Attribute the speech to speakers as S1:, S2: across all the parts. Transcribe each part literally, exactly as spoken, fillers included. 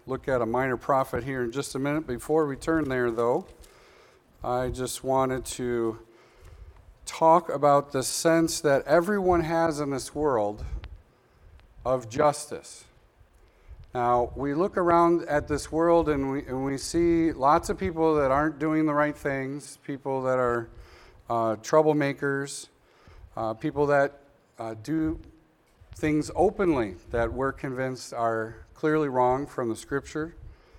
S1: look at a minor prophet here in just a minute. Before we turn there, though, I just wanted to talk about the sense that everyone has in this world of justice. Now, we look around at this world and we, and we see lots of people that aren't doing the right things, people that are uh, troublemakers, uh, people that uh, do things openly that we're convinced are clearly wrong from the Scripture.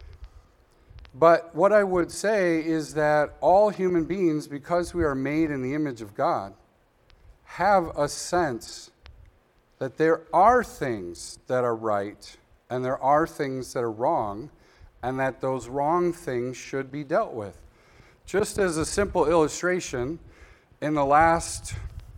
S1: But what I would say is that all human beings, because we are made in the image of God, have a sense that there are things that are right and there are things that are wrong, and that those wrong things should be dealt with. Just as a simple illustration, in the last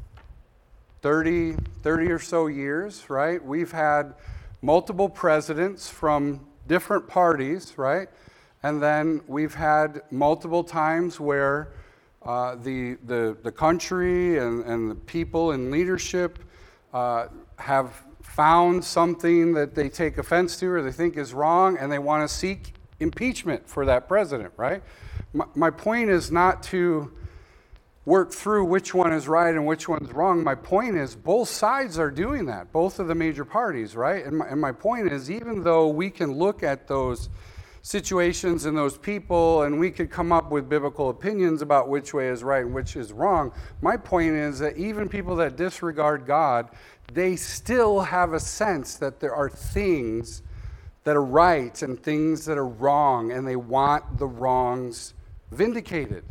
S1: thirty, thirty or so years, right, we've had multiple presidents from different parties, right? And then we've had multiple times where uh, the, the the country and, and the people in leadership uh, have found something that they take offense to or they think is wrong, and they want to seek impeachment for that president, right? My, my point is not to work through which one is right and which one's wrong. My point is both sides are doing that, both of the major parties, right? And my, and my point is, even though we can look at those situations and those people and we could come up with biblical opinions about which way is right and which is wrong, my point is that even people that disregard God, they still have a sense that there are things that are right and things that are wrong, and they want the wrongs vindicated.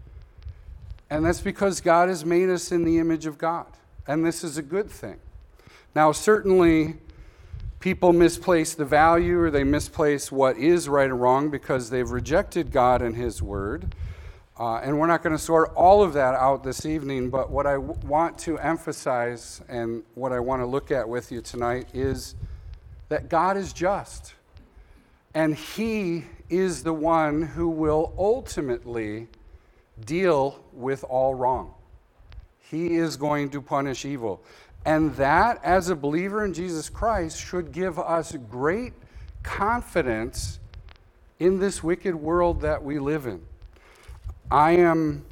S1: And that's because God has made us in the image of God, and this is a good thing. Now, certainly, people misplace the value or they misplace what is right and wrong because they've rejected God and His Word. Uh, and we're not going to sort all of that out this evening, but what I w- want to emphasize and what I want to look at with you tonight is that God is just. And He is the one who will ultimately deal with all wrong. He is going to punish evil. And that, as a believer in Jesus Christ, should give us great confidence in this wicked world that we live in. I am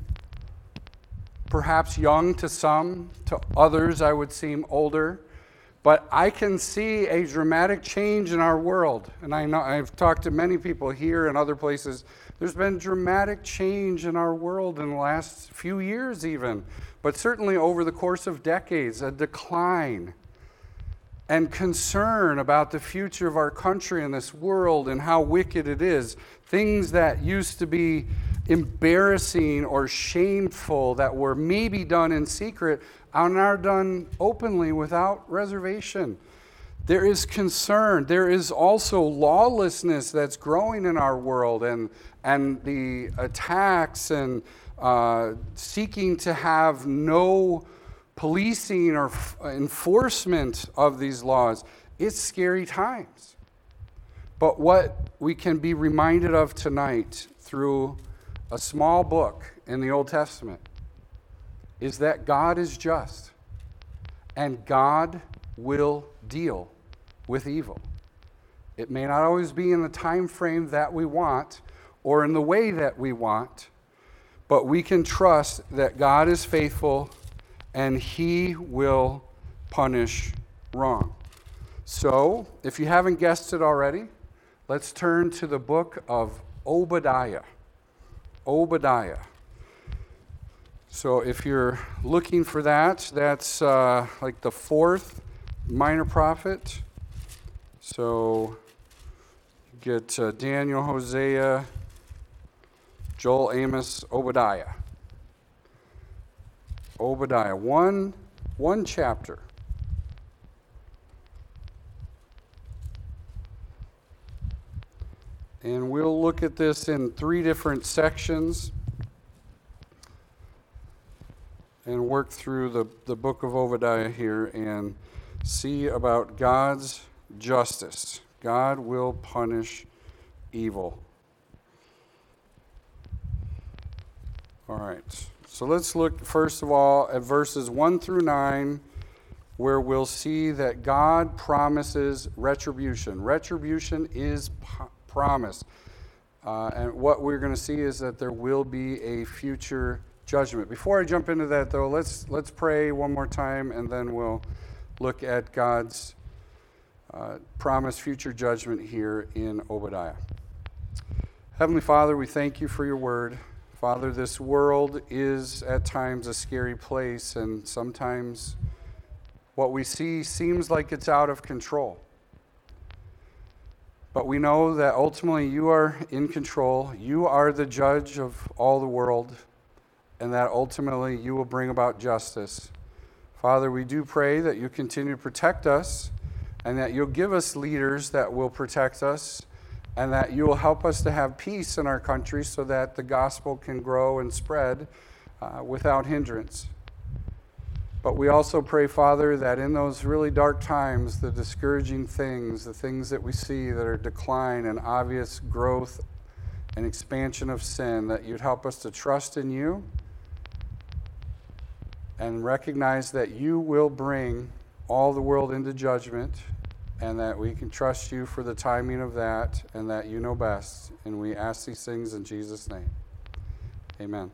S1: perhaps young to some, to others I would seem older, but I can see a dramatic change in our world. And I know I've talked to many people here and other places. There's been dramatic change in our world in the last few years even, but certainly over the course of decades, a decline and concern about the future of our country and this world and how wicked it is. Things that used to be embarrassing or shameful that were maybe done in secret are now done openly without reservation. There is concern. There is also lawlessness that's growing in our world, and and the attacks and uh, seeking to have no policing or f- enforcement of these laws. It's scary times. But what we can be reminded of tonight through a small book in the Old Testament is that God is just and God will deal with evil. It may not always be in the time frame that we want or in the way that we want, but we can trust that God is faithful and He will punish wrong. So, if you haven't guessed it already, let's turn to the book of Obadiah. Obadiah. So if you're looking for that, that's uh, like the fourth minor prophet. So you get uh, Daniel, Hosea, Joel, Amos, Obadiah. Obadiah, one, one chapter. And we'll look at this in three different sections and work through the, the book of Obadiah here and see about God's justice. God will punish evil. All right. So let's look first of all at verses one through nine, where we'll see that God promises retribution. Retribution is pu- promise. Uh, and what we're going to see is that there will be a future judgment. Before I jump into that, though, let's let's pray one more time, and then we'll look at God's uh, promised future judgment here in Obadiah. Heavenly Father, we thank you for your word. Father, this world is at times a scary place, and sometimes what we see seems like it's out of control. But we know that ultimately you are in control. You are the judge of all the world, and that ultimately you will bring about justice. Father, we do pray that you continue to protect us, and that you'll give us leaders that will protect us, and that you will help us to have peace in our country so that the gospel can grow and spread uh, without hindrance. But we also pray, Father, that in those really dark times, the discouraging things, the things that we see that are decline and obvious growth and expansion of sin, that you'd help us to trust in you and recognize that you will bring all the world into judgment, and that we can trust you for the timing of that, and that you know best. And we ask these things in Jesus' name. Amen.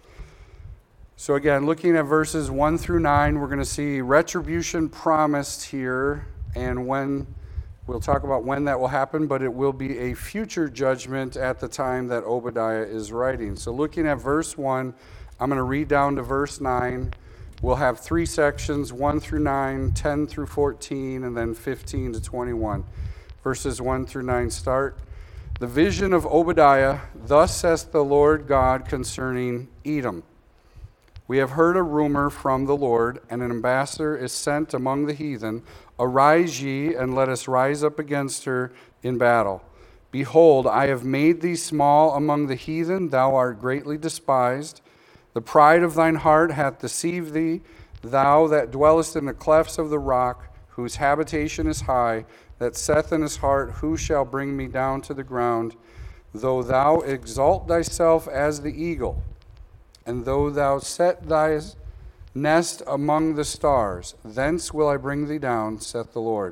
S1: So again, looking at verses one through nine, we're going to see retribution promised here, and when we'll talk about when that will happen, but it will be a future judgment at the time that Obadiah is writing. So looking at verse one, I'm going to read down to verse nine. We'll have three sections, one through nine, ten through fourteen, and then fifteen to twenty-one. Verses one through nine start. The vision of Obadiah, thus says the Lord God concerning Edom. We have heard a rumor from the Lord, and an ambassador is sent among the heathen. Arise ye, and let us rise up against her in battle. Behold, I have made thee small among the heathen, thou art greatly despised. The pride of thine heart hath deceived thee, thou that dwellest in the clefts of the rock, whose habitation is high, that saith in his heart, who shall bring me down to the ground? Though thou exalt thyself as the eagle, and though thou set thy nest among the stars, thence will I bring thee down, saith the Lord.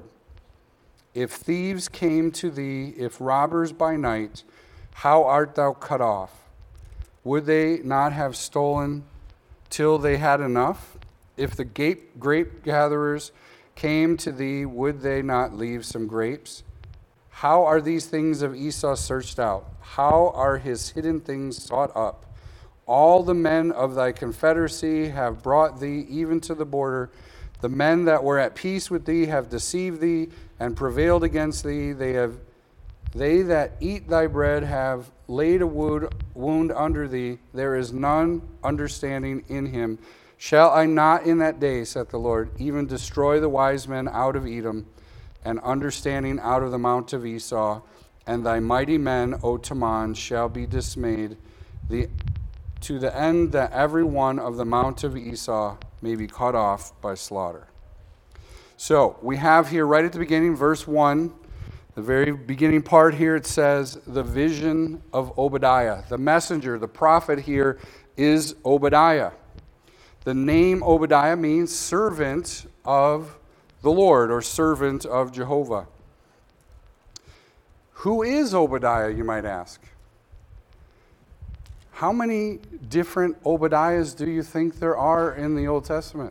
S1: If thieves came to thee, if robbers by night, how art thou cut off? Would they not have stolen till they had enough? If the grape, grape gatherers came to thee, would they not leave some grapes? How are these things of Esau searched out? How are his hidden things sought up? All the men of thy confederacy have brought thee even to the border. The men that were at peace with thee have deceived thee and prevailed against thee. They have They that eat thy bread have laid a wound, wound under thee. There is none understanding in him. Shall I not in that day, saith the Lord, even destroy the wise men out of Edom, and understanding out of the mount of Esau? And thy mighty men, O Teman, shall be dismayed, the, to the end that every one of the mount of Esau may be cut off by slaughter. So we have here right at the beginning, verse one, the very beginning part here, it says, the vision of Obadiah. The messenger, the prophet here is Obadiah. The name Obadiah means servant of the Lord, or servant of Jehovah. Who is Obadiah, you might ask? How many different Obadiahs do you think there are in the Old Testament?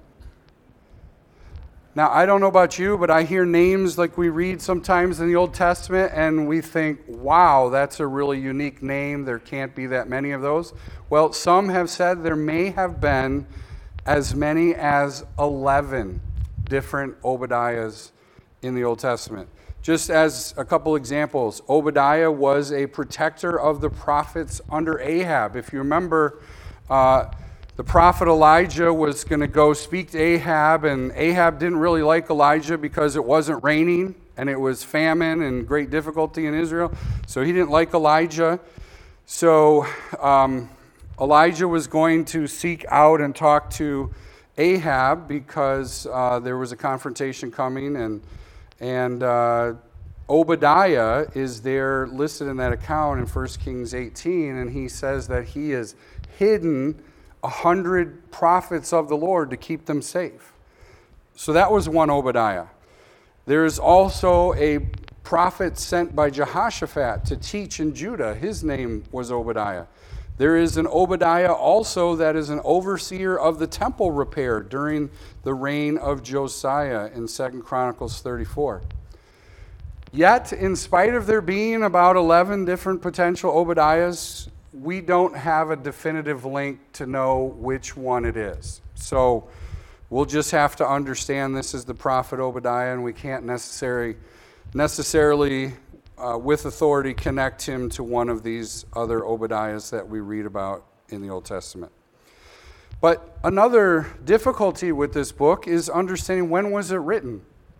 S1: Now, I don't know about you, but I hear names like we read sometimes in the Old Testament, and we think, wow, that's a really unique name. There can't be that many of those. Well, some have said there may have been as many as eleven different Obadiahs in the Old Testament. Just as a couple examples, Obadiah was a protector of the prophets under Ahab. If you remember, uh, the prophet Elijah was going to go speak to Ahab, and Ahab didn't really like Elijah because it wasn't raining, and it was famine and great difficulty in Israel. So he didn't like Elijah. So um, Elijah was going to seek out and talk to Ahab because uh, there was a confrontation coming, and and uh, Obadiah is there listed in that account in First Kings eighteen, and he says that he is hidden a hundred prophets of the Lord to keep them safe. So that was one Obadiah. There's also a prophet sent by Jehoshaphat to teach in Judah. His name was Obadiah. There is an Obadiah also that is an overseer of the temple repair during the reign of Josiah in Second Chronicles thirty-four. Yet, in spite of there being about eleven different potential Obadiahs, we don't have a definitive link to know which one it is. So we'll just have to understand this is the prophet Obadiah, and we can't necessarily, necessarily uh, with authority, connect him to one of these other Obadiahs that we read about in the Old Testament. But another difficulty with this book is understanding when was it written?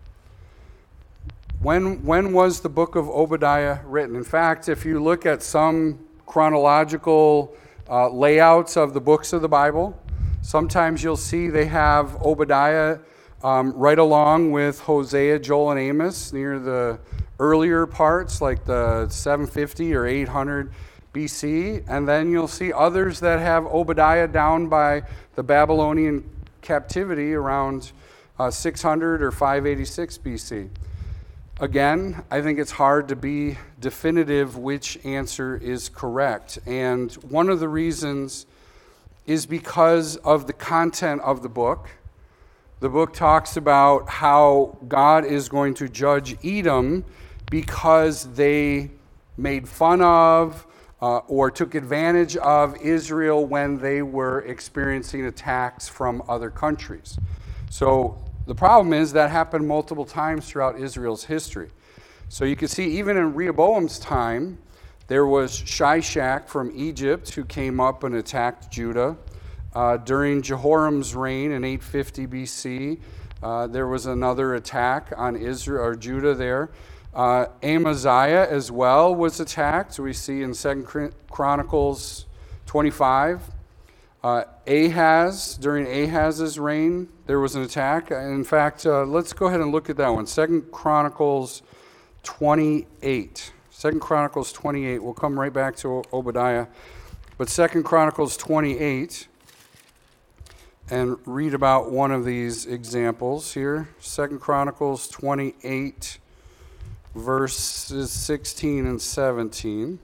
S1: When, when was the book of Obadiah written? In fact, if you look at some chronological uh, layouts of the books of the Bible, sometimes you'll see they have Obadiah um, right along with Hosea, Joel, and Amos near the earlier parts, like the seven fifty or eight hundred B C. And then you'll see others that have Obadiah down by the Babylonian captivity around uh, six hundred or five eighty-six B C. Again, I think it's hard to be definitive which answer is correct. And one of the reasons is because of the content of the book. The book talks about how God is going to judge Edom because they made fun of uh, or took advantage of Israel when they were experiencing attacks from other countries. So the problem is that happened multiple times throughout Israel's history. So you can see even in Rehoboam's time, there was Shishak from Egypt who came up and attacked Judah. Uh, during Jehoram's reign in eight fifty B C, uh, there was another attack on Israel or Judah there. Uh, Amaziah as well was attacked. We see in Second Chronicles twenty-five. Uh, Ahaz, during Ahaz's reign, there was an attack. In fact, uh, let's go ahead and look at that one. Second Chronicles twenty-eight. Second Chronicles twenty-eight. We'll come right back to Obadiah. But Second Chronicles twenty-eight, and read about one of these examples here. Second Chronicles twenty-eight, verses sixteen and seventeen.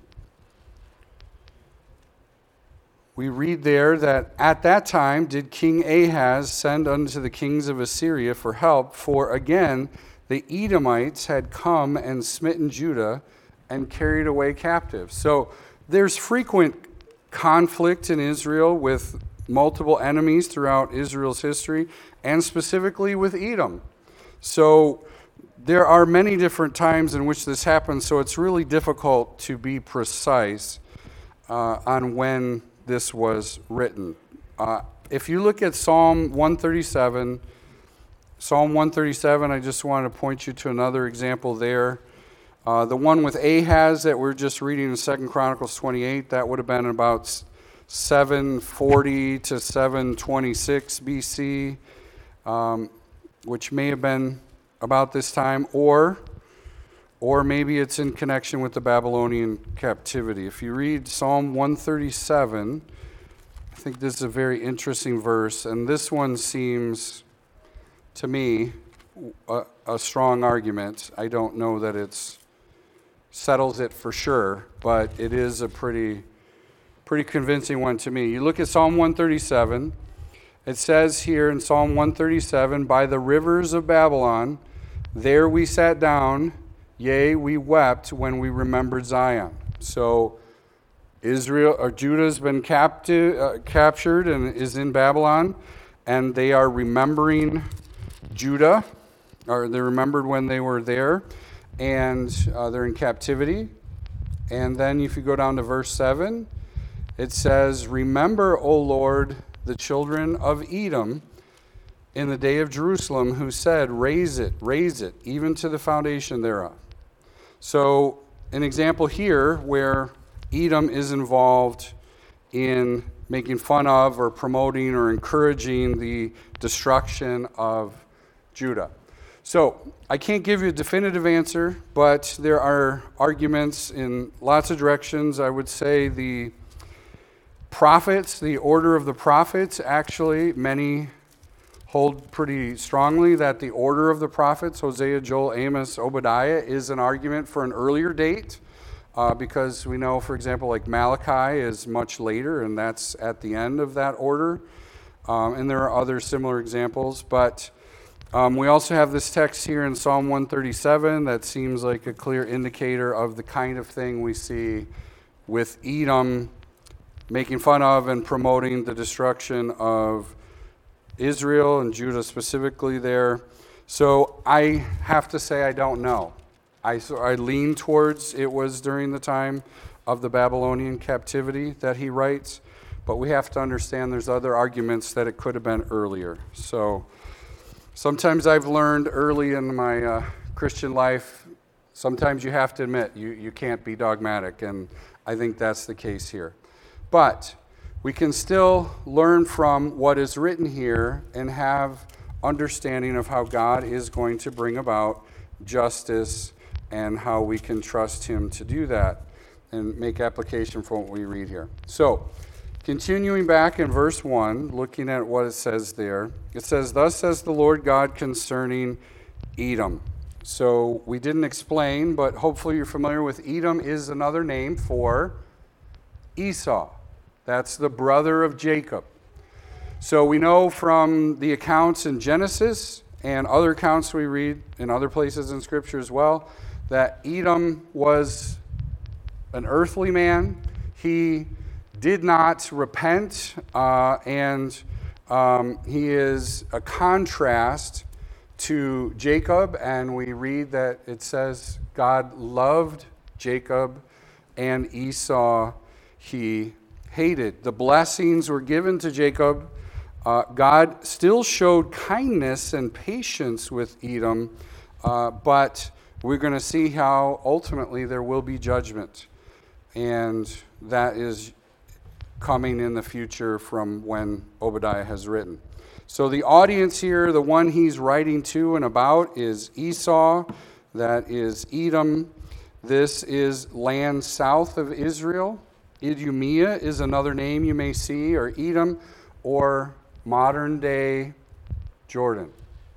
S1: We read there that at that time did King Ahaz send unto the kings of Assyria for help, for again the Edomites had come and smitten Judah and carried away captives. So there's frequent conflict in Israel with multiple enemies throughout Israel's history, and specifically with Edom. So there are many different times in which this happens, so it's really difficult to be precise uh, on when this was written. Uh, if you look at Psalm one thirty-seven, Psalm one thirty-seven, I just want to point you to another example there. Uh, the one with Ahaz that we're just reading in Second Chronicles twenty-eight, that would have been about seven forty to seven twenty-six B C, um, which may have been about this time, or or maybe it's in connection with the Babylonian captivity. If you read Psalm one thirty-seven, I think this is a very interesting verse, and this one seems, to me, a, a strong argument. I don't know that it settles it for sure, but it is a pretty, pretty convincing one to me. You look at Psalm one thirty-seven, it says here in Psalm one thirty-seven, by the rivers of Babylon, there we sat down, yea, we wept when we remembered Zion. So Israel or Judah has been captive, uh, captured and is in Babylon, and they are remembering Judah, or they remembered when they were there, and uh, they're in captivity. And then if you go down to verse seven, it says, remember, O Lord, the children of Edom, in the day of Jerusalem, who said, raise it, raise it, even to the foundation thereof. So an example here where Edom is involved in making fun of or promoting or encouraging the destruction of Judah. So I can't give you a definitive answer, but there are arguments in lots of directions. I would say the prophets, the order of the prophets, actually many hold pretty strongly that the order of the prophets, Hosea, Joel, Amos, Obadiah, is an argument for an earlier date, uh, because we know, for example, like Malachi is much later, and that's at the end of that order. Um, and there are other similar examples, but um, we also have this text here in Psalm one thirty-seven that seems like a clear indicator of the kind of thing we see with Edom making fun of and promoting the destruction of Israel and Judah specifically there. So I have to say I don't know. I, so I lean towards it was during the time of the Babylonian captivity that he writes, but we have to understand there's other arguments that it could have been earlier. So sometimes I've learned early in my uh, Christian life, sometimes you have to admit you, you can't be dogmatic, and I think that's the case here. But we can still learn from what is written here and have understanding of how God is going to bring about justice and how we can trust him to do that and make application for what we read here. So, continuing back in verse one, looking at what it says there, it says, "Thus says the Lord God concerning Edom." So we didn't explain, but hopefully you're familiar with Edom is another name for Esau. That's the brother of Jacob. So we know from the accounts in Genesis and other accounts we read in other places in Scripture as well, that Edom was an earthly man. He did not repent, uh, and um, he is a contrast to Jacob, and we read that it says God loved Jacob and Esau he hated. The blessings were given to Jacob. Uh, God still showed kindness and patience with Edom, uh, but we're going to see how ultimately there will be judgment, and that is coming in the future from when Obadiah has written. So the audience here, the one he's writing to and about, is Esau. That is Edom. This is land south of Israel. Idumea is another name you may see, or Edom, or modern-day Jordan.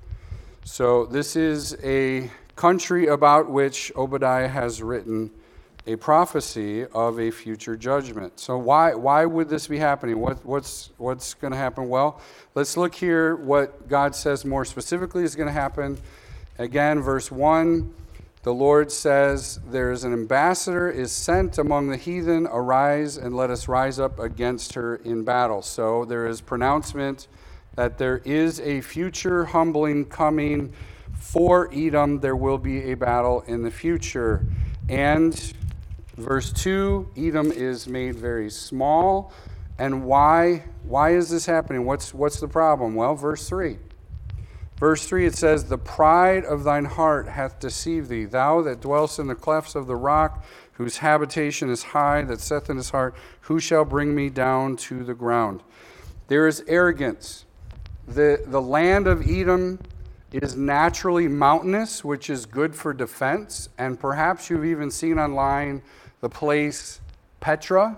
S1: So this is a country about which Obadiah has written a prophecy of a future judgment. So why why would this be happening? What what's what's going to happen? Well, let's look here what God says more specifically is going to happen. Again, verse one, the Lord says, "There is an ambassador is sent among the heathen. Arise and let us rise up against her in battle." So there is pronouncement that there is a future humbling coming for Edom. There will be a battle in the future. And verse two, Edom is made very small. And why why is this happening? What's what's the problem? Well, verse three. Verse three, it says, "The pride of thine heart hath deceived thee, thou that dwellest in the clefts of the rock, whose habitation is high, that saith in his heart, who shall bring me down to the ground?" There is arrogance. The, the land of Edom is naturally mountainous, which is good for defense. And perhaps you've even seen online the place Petra.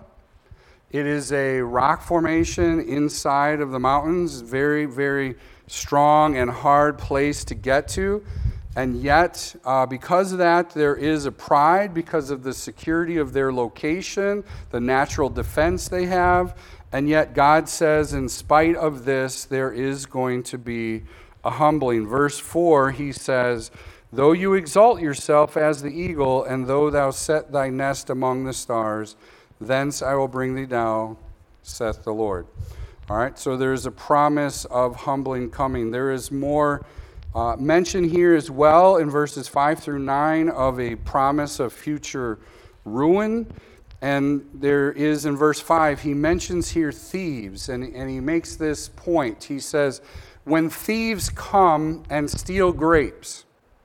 S1: It is a rock formation inside of the mountains, very, very strong and hard place to get to. And yet, uh, because of that, there is a pride because of the security of their location, the natural defense they have. And yet God says, in spite of this, there is going to be a humbling. Verse four, he says, "Though you exalt yourself as the eagle, and though thou set thy nest among the stars, thence I will bring thee down, saith the Lord." All right, so there is a promise of humbling coming. There is more uh, mention here as well in verses five through nine of a promise of future ruin. And there is in verse five, he mentions here thieves, and, and he makes this point. He says, when thieves come and steal grapes,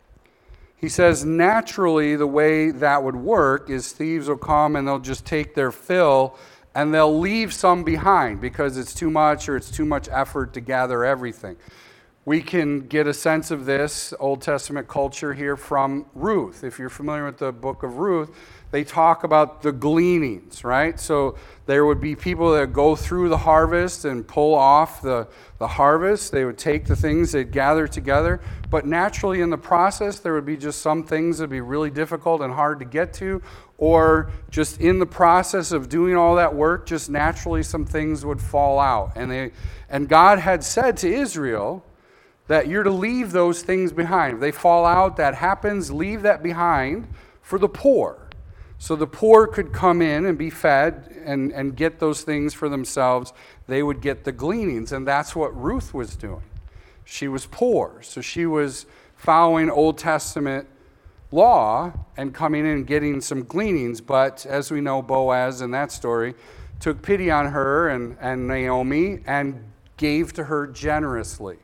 S1: he says naturally the way that would work is thieves will come and they'll just take their fill and they'll leave some behind because it's too much or it's too much effort to gather everything. We can get a sense of this Old Testament culture here from Ruth. If you're familiar with the book of Ruth, they talk about the gleanings, right? So there would be people that go through the harvest and pull off the, the harvest. They would take the things they'd gather together. But naturally in the process, there would be just some things that would be really difficult and hard to get to. Or just in the process of doing all that work, just naturally some things would fall out. And they, and God had said to Israel that you're to leave those things behind. If they fall out, that happens, leave that behind for the poor. So the poor could come in and be fed and, and get those things for themselves. They would get the gleanings, and that's what Ruth was doing. She was poor, so she was following Old Testament law and coming in and getting some gleanings. But as we know, Boaz in that story took pity on her and, and Naomi and gave to her generously.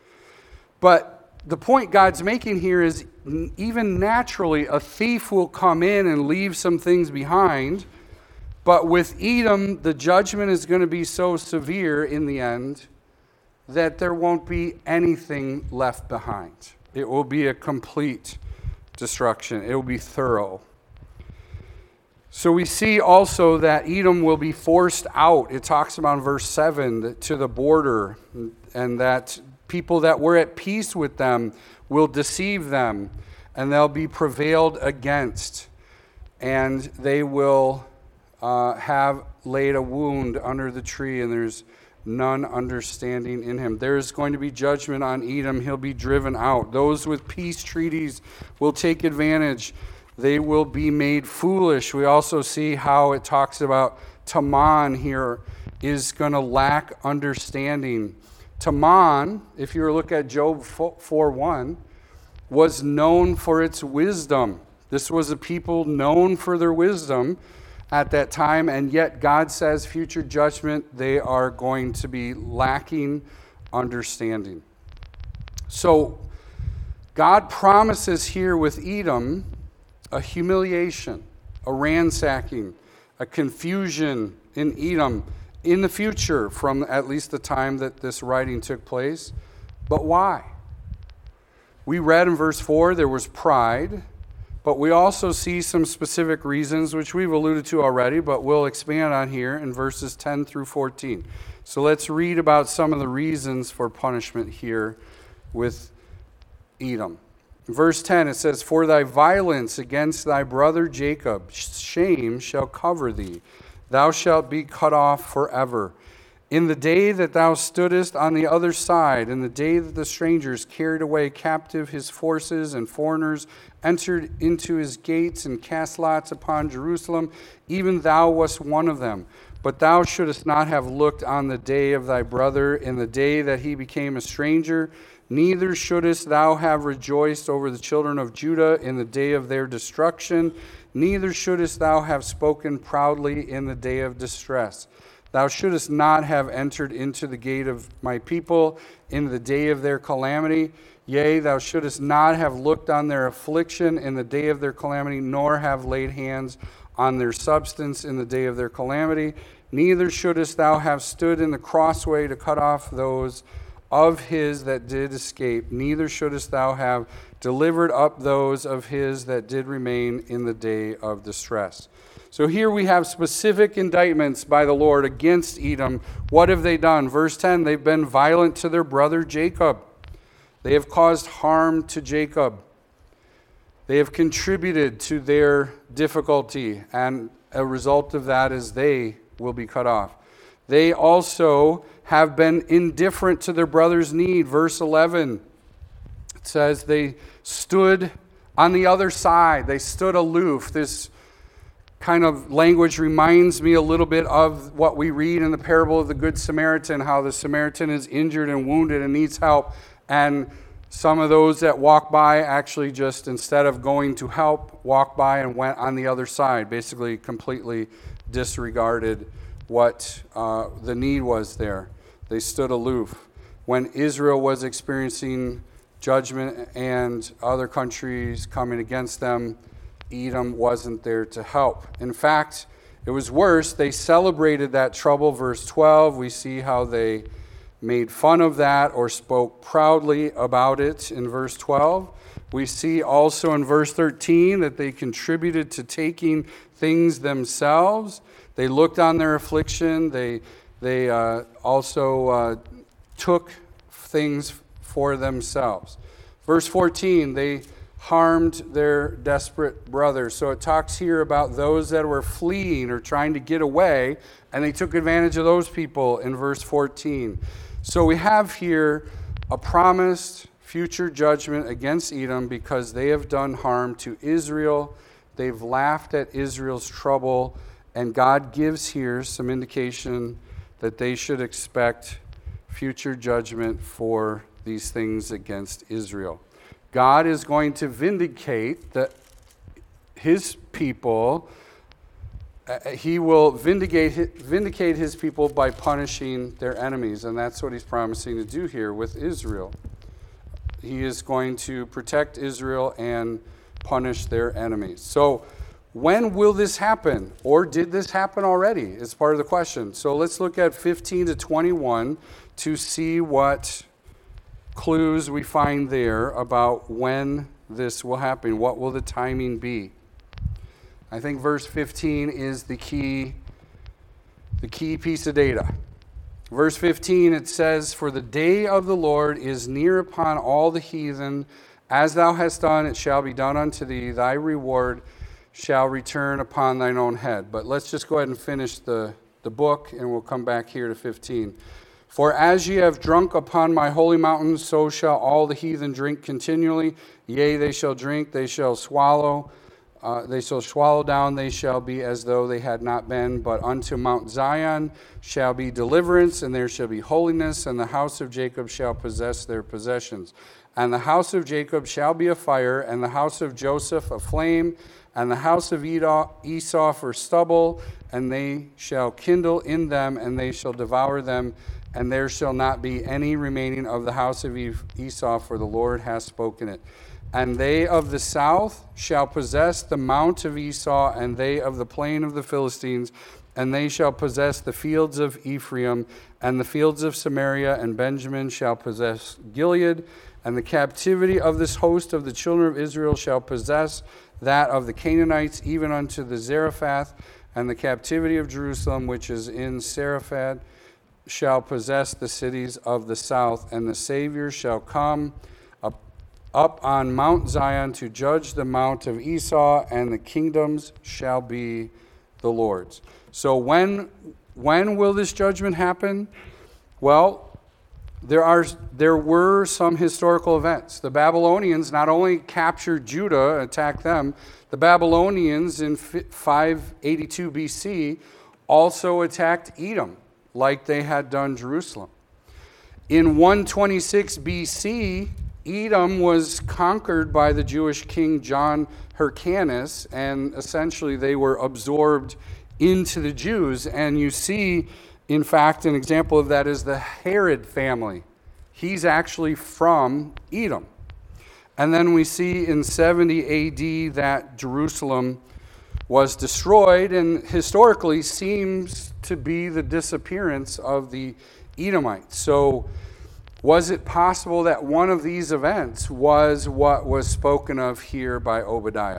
S1: But the point God's making here is even naturally a thief will come in and leave some things behind, but with Edom, the judgment is going to be so severe in the end that there won't be anything left behind. It will be a complete destruction. It will be thorough. So we see also that Edom will be forced out. It talks about in verse seven to the border, and that people that were at peace with them will deceive them, and they'll be prevailed against, and they will uh, have laid a wound under the tree, and there's none understanding in him. There's going to be judgment on Edom. He'll be driven out. Those with peace treaties will take advantage. They will be made foolish. We also see how it talks about Taman here is going to lack understanding. Taman, if you look at Job four one, was known for its wisdom. This was a people known for their wisdom at that time, and yet God says future judgment, they are going to be lacking understanding. So God promises here with Edom a humiliation, a ransacking, a confusion in Edom in the future from at least the time that this writing took place. But why? We read in verse four there was pride, but we also see some specific reasons, which we've alluded to already, but we'll expand on here in verses ten through fourteen. So let's read about some of the reasons for punishment here with Edom. In verse ten it says, "For thy violence against thy brother Jacob, shame shall cover thee. Thou shalt be cut off forever. In the day that thou stoodest on the other side, in the day that the strangers carried away captive his forces and foreigners entered into his gates and cast lots upon Jerusalem, even thou wast one of them. But thou shouldest not have looked on the day of thy brother in the day that he became a stranger, neither shouldest thou have rejoiced over the children of Judah in the day of their destruction, neither shouldest thou have spoken proudly in the day of distress. Thou shouldest not have entered into the gate of my people in the day of their calamity. Yea, thou shouldest not have looked on their affliction in the day of their calamity, nor have laid hands on their substance in the day of their calamity. Neither shouldest thou have stood in the crossway to cut off those of his that did escape. Neither shouldest thou have delivered up those of his that did remain in the day of distress." So here we have specific indictments by the Lord against Edom. What have they done? Verse ten, they've been violent to their brother Jacob. They have caused harm to Jacob. They have contributed to their difficulty, and a result of that is they will be cut off. They also have been indifferent to their brother's need. Verse eleven, it says they stood on the other side. They stood aloof. This kind of language reminds me a little bit of what we read in the parable of the Good Samaritan, how the Samaritan is injured and wounded and needs help, and some of those that walk by actually just, instead of going to help, walked by and went on the other side, basically completely disregarded what uh, the need was there. They stood aloof. When Israel was experiencing judgment and other countries coming against them, Edom wasn't there to help. In fact, it was worse. They celebrated that trouble. Verse twelve, we see how they made fun of that or spoke proudly about it in verse twelve. We see also in verse thirteen that they contributed to taking things themselves. They looked on their affliction. They, they uh, also uh, took things for themselves. Verse fourteen, they harmed their desperate brothers. So it talks here about those that were fleeing or trying to get away, and they took advantage of those people in verse fourteen. So we have here a promised future judgment against Edom because they have done harm to Israel. They've laughed at Israel's trouble, and God gives here some indication that they should expect future judgment for these things against Israel. God is going to vindicate the, his people. Uh, he will vindicate, vindicate his people by punishing their enemies, and that's what he's promising to do here with Israel. He is going to protect Israel and punish their enemies. So when will this happen? Or did this happen already? Is part of the question. So let's look at fifteen to twenty-one to see what clues we find there about when this will happen. What will the timing be? I think verse fifteen is the key, the key piece of data. Verse fifteen, it says, "For the day of the Lord is near upon all the heathen. As thou hast done, it shall be done unto thee. Thy reward shall return upon thine own head." But let's just go ahead and finish the, the book, and we'll come back here to fifteen. "For as ye have drunk upon my holy mountain, so shall all the heathen drink continually. Yea, they shall drink, they shall swallow. Uh, they shall swallow down, they shall be as though they had not been. But unto Mount Zion shall be deliverance, and there shall be holiness, and the house of Jacob shall possess their possessions. And the house of Jacob shall be a fire, and the house of Joseph a flame, and the house of Esau for stubble, and they shall kindle in them, and they shall devour them, and there shall not be any remaining of the house of Esau, for the Lord hath spoken it. And they of the south shall possess the mount of Esau, and they of the plain of the Philistines, and they shall possess the fields of Ephraim, and the fields of Samaria, and Benjamin shall possess Gilead, and the captivity of this host of the children of Israel shall possess that of the Canaanites, even unto the Zarephath, and the captivity of Jerusalem, which is in Sarephat, shall possess the cities of the south, and the Savior shall come up, up on Mount Zion to judge the mount of Esau, and the kingdoms shall be the Lord's." So when when will this judgment happen? Well, there are there were some historical events. The Babylonians not only captured Judah, attacked them, the Babylonians in five eighty-two B C also attacked Edom, like they had done Jerusalem. In one twenty-six B C, Edom was conquered by the Jewish king John Hyrcanus, and essentially they were absorbed into the Jews. And you see, in fact, an example of that is the Herod family. He's actually from Edom. And then we see in seventy A D that Jerusalem was destroyed, and historically seems to be the disappearance of the Edomites. So was it possible that one of these events was what was spoken of here by Obadiah?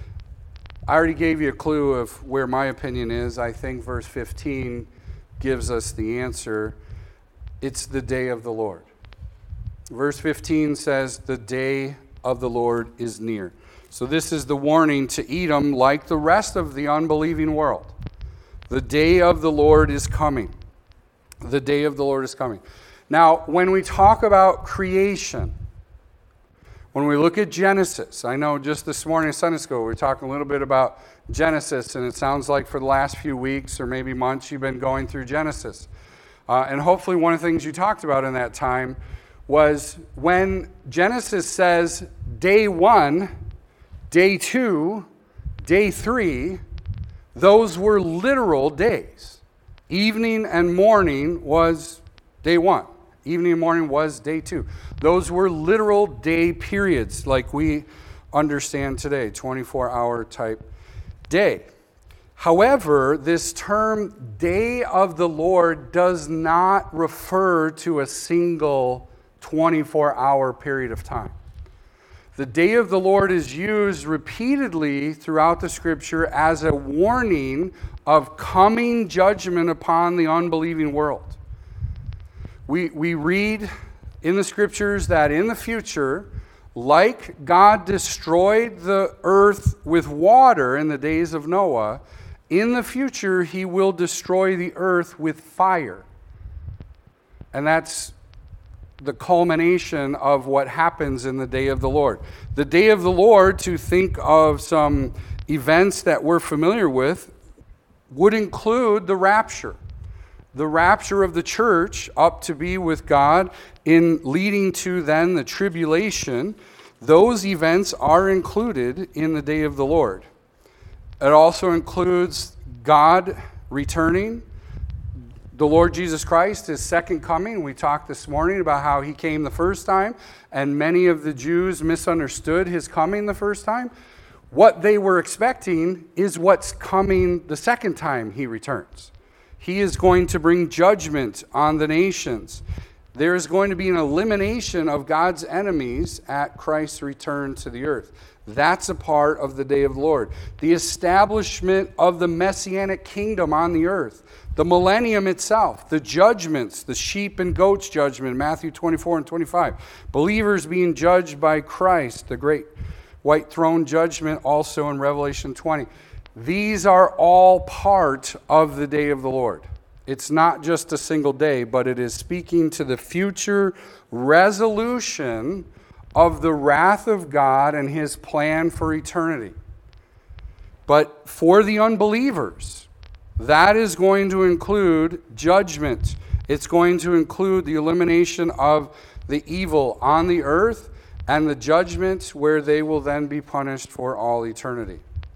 S1: I already gave you a clue of where my opinion is. I think verse fifteen gives us the answer. It's the day of the Lord. Verse fifteen says, "The day of the Lord is near." So this is the warning to Edom, like the rest of the unbelieving world. The day of the Lord is coming. The day of the Lord is coming. Now, when we talk about creation, when we look at Genesis, I know just this morning in Sunday school, we were talking a little bit about Genesis, and it sounds like for the last few weeks or maybe months you've been going through Genesis. Uh, and hopefully one of the things you talked about in that time was when Genesis says day one, day two, day three, those were literal days. Evening and morning was day one. Evening and morning was day two. Those were literal day periods like we understand today, twenty-four hour type day. However, this term day of the Lord does not refer to a single twenty-four hour period of time. The day of the Lord is used repeatedly throughout the scripture as a warning of coming judgment upon the unbelieving world. We, we read in the scriptures that in the future, like God destroyed the earth with water in the days of Noah, in the future he will destroy the earth with fire. And that's the culmination of what happens in the day of the Lord. The day of the Lord, to think of some events that we're familiar with, would include the rapture. The rapture of the church up to be with God, in leading to then the tribulation. Those events are included in the day of the Lord. It also includes God returning, the Lord Jesus Christ, his second coming. We talked this morning about how he came the first time, and many of the Jews misunderstood his coming the first time. What they were expecting is what's coming the second time he returns. He is going to bring judgment on the nations. There is going to be an elimination of God's enemies at Christ's return to the earth. That's a part of the day of the Lord. The establishment of the messianic kingdom on the earth. The millennium itself, the judgments, the sheep and goats judgment, Matthew twenty-four and twenty-five. Believers being judged by Christ, the great white throne judgment also in Revelation twenty. These are all part of the day of the Lord. It's not just a single day, but it is speaking to the future resolution of the wrath of God and his plan for eternity. But for the unbelievers, that is going to include judgment. It's going to include the elimination of the evil on the earth and the judgment where they will then be punished for all eternity.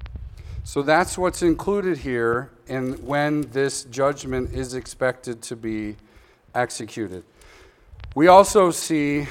S1: So that's what's included here in when this judgment is expected to be executed. We also see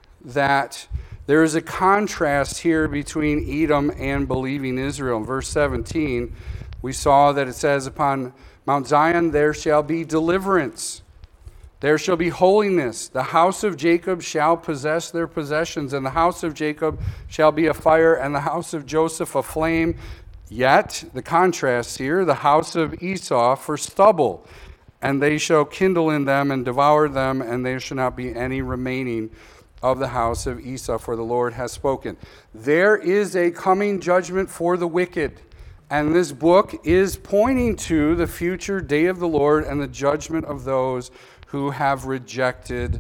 S1: that there is a contrast here between Edom and believing Israel. In verse seventeen, we saw that it says, upon Mount Zion there shall be deliverance. There shall be holiness. The house of Jacob shall possess their possessions, and the house of Jacob shall be a fire, and the house of Joseph a flame. Yet, the contrast here, the house of Esau for stubble, and they shall kindle in them and devour them, and there shall not be any remaining of the house of Esau, for the Lord has spoken. There is a coming judgment for the wicked, and this book is pointing to the future day of the Lord and the judgment of those who have rejected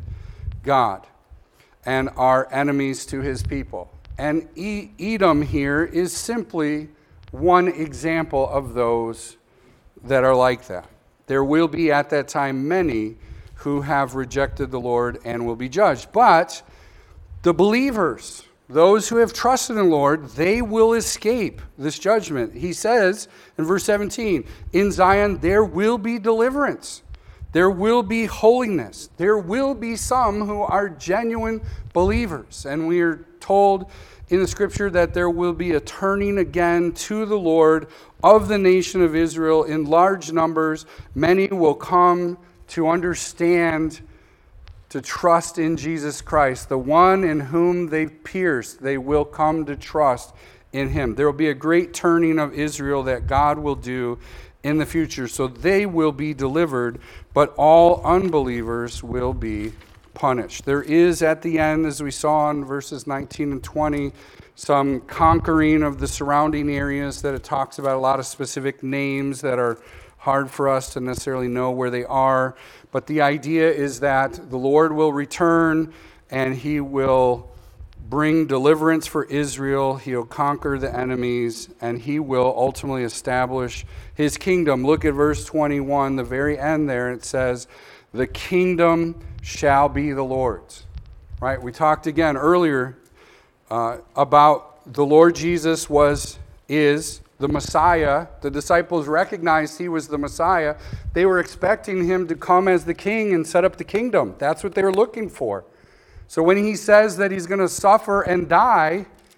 S1: God and are enemies to his people. And Edom here is simply one example of those that are like that. There will be at that time many who have rejected the Lord and will be judged. But the believers, those who have trusted in the Lord, they will escape this judgment. He says in verse seventeen, in Zion there will be deliverance. There will be holiness. There will be some who are genuine believers. And we are told in the scripture that there will be a turning again to the Lord of the nation of Israel in large numbers. Many will come to understand, to trust in Jesus Christ, the one in whom they pierced. They will come to trust in him. There will be a great turning of Israel that God will do in the future. So they will be delivered, but all unbelievers will be punished. There is at the end, as we saw in verses nineteen and twenty, some conquering of the surrounding areas that it talks about, a lot of specific names that are hard for us to necessarily know where they are. But the idea is that the Lord will return and he will bring deliverance for Israel. He'll conquer the enemies and he will ultimately establish his kingdom. Look at verse twenty-one, the very end there. It says, the kingdom shall be the Lord's. Right? We talked again earlier uh, about the Lord Jesus was, is the Messiah. The disciples recognized he was the Messiah. They were expecting him to come as the king and set up the kingdom. That's what they were looking for. So when he says that he's going to suffer and die,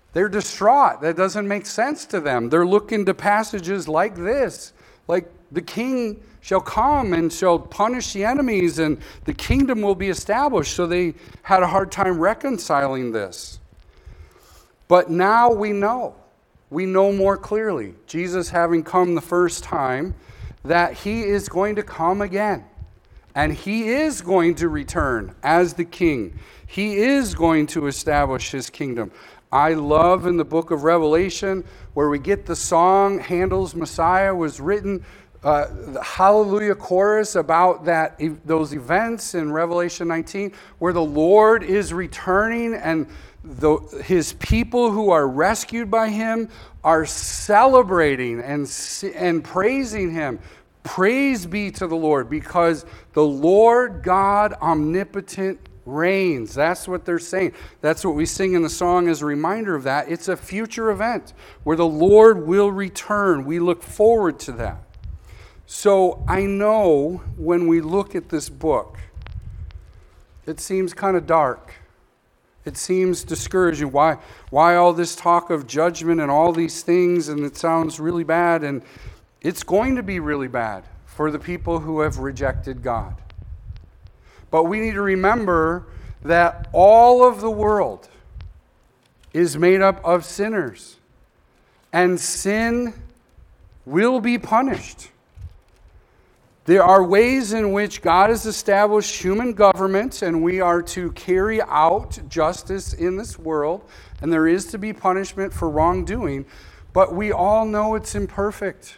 S1: They're distraught. That doesn't make sense to them. They're looking to passages like this, like the king shall come and shall punish the enemies and the kingdom will be established. So they had a hard time reconciling this. But now we know. We know more clearly, Jesus having come the first time, that he is going to come again. And he is going to return as the king. He is going to establish his kingdom. I love in the book of Revelation where we get the song, Handel's Messiah was written, uh, the Hallelujah chorus about that those events in Revelation nineteen where the Lord is returning and the, his people who are rescued by him are celebrating and, and praising him. Praise be to the Lord, because the Lord God omnipotent reigns. That's what they're saying. That's what we sing in the song as a reminder of that. It's a future event where the Lord will return. We look forward to that. So I know when we look at this book, it seems kind of dark. It seems discouraging. Why, why all this talk of judgment and all these things, and it sounds really bad, and it's going to be really bad for the people who have rejected God. But we need to remember that all of the world is made up of sinners, and sin will be punished. There are ways in which God has established human government, and we are to carry out justice in this world, and there is to be punishment for wrongdoing, but we all know it's imperfect.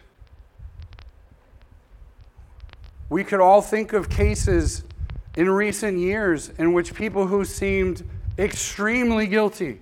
S1: We could all think of cases in recent years in which people who seemed extremely guilty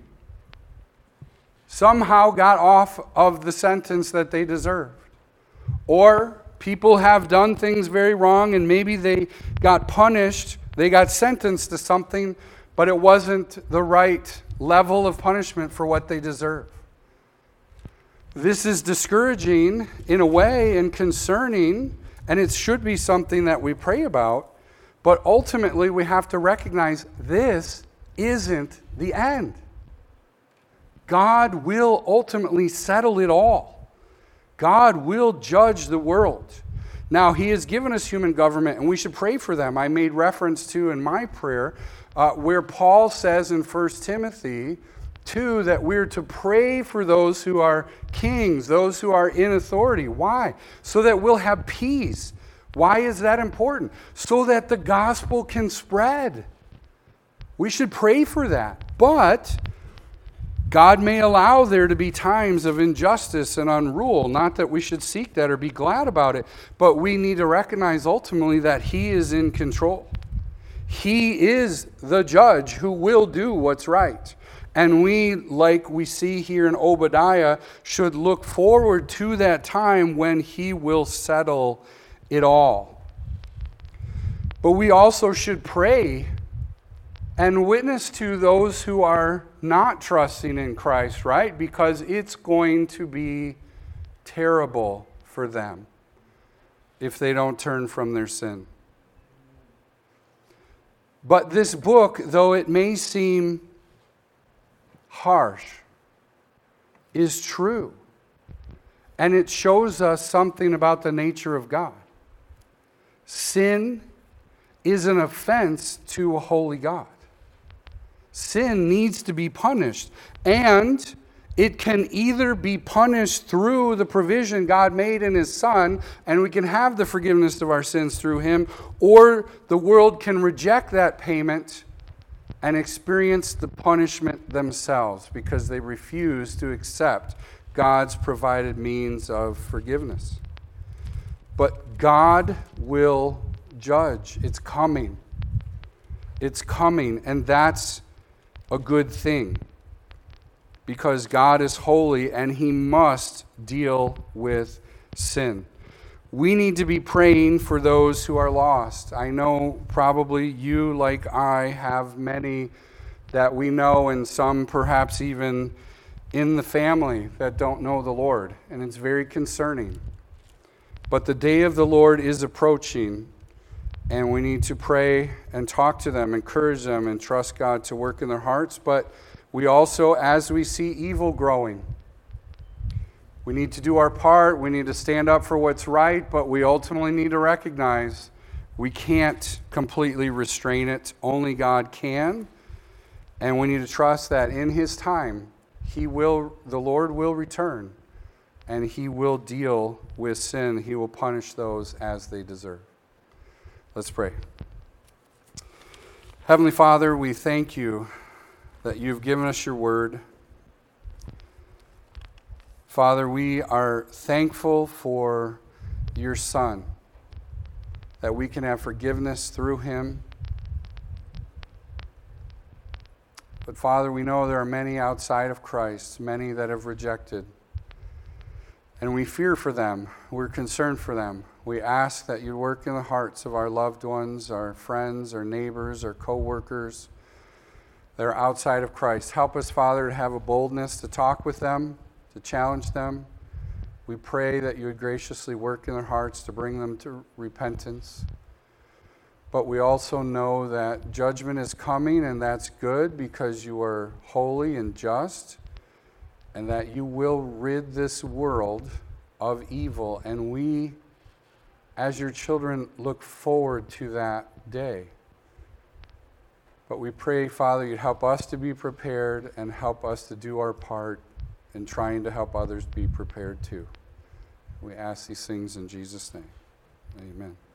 S1: somehow got off of the sentence that they deserved. Or people have done things very wrong and maybe they got punished, they got sentenced to something, but it wasn't the right level of punishment for what they deserve. This is discouraging in a way and concerning, and it should be something that we pray about, but ultimately we have to recognize this isn't the end. God will ultimately settle it all. God will judge the world. Now, he has given us human government, and we should pray for them. I made reference to in my prayer uh, where Paul says in First Timothy two that we're to pray for those who are kings, those who are in authority. Why? So that we'll have peace. Why is that important? So that the gospel can spread. We should pray for that. But God may allow there to be times of injustice and unrule. Not that we should seek that or be glad about it, but we need to recognize ultimately that he is in control. He is the judge who will do what's right. And we, like we see here in Obadiah, should look forward to that time when he will settle it all. But we also should pray and witness to those who are not trusting in Christ, right? Because it's going to be terrible for them if they don't turn from their sin. But this book, though it may seem harsh, is true. And it shows us something about the nature of God. Sin is an offense to a holy God. Sin needs to be punished. And it can either be punished through the provision God made in his Son, and we can have the forgiveness of our sins through him, or the world can reject that payment and experience the punishment themselves because they refuse to accept God's provided means of forgiveness. But God will judge. It's coming. It's coming, and that's a good thing because God is holy and he must deal with sin. We need to be praying for those who are lost. I know probably you, like I, have many that we know, and some perhaps even in the family that don't know the Lord, and it's very concerning. But the day of the Lord is approaching, and we need to pray and talk to them, encourage them, and trust God to work in their hearts. But We also, as we see evil growing, we need to do our part. We need to stand up for what's right, but we ultimately need to recognize we can't completely restrain it. Only God can. And we need to trust that in His time, He will, the Lord will return, and He will deal with sin. He will punish those as they deserve. Let's pray. Heavenly Father, we thank you that you've given us your word. Father, we are thankful for your Son, that we can have forgiveness through him. But Father, we know there are many outside of Christ, many that have rejected. And we fear for them. We're concerned for them. We ask that you work in the hearts of our loved ones, our friends, our neighbors, our co-workers that are outside of Christ. Help us, Father, to have a boldness to talk with them, to challenge them. We pray that you would graciously work in their hearts to bring them to repentance. But we also know that judgment is coming, and that's good because you are holy and just, and that you will rid this world of evil. And we, as your children, look forward to that day. But we pray, Father, you'd help us to be prepared and help us to do our part in trying to help others be prepared too. We ask these things in Jesus' name. Amen.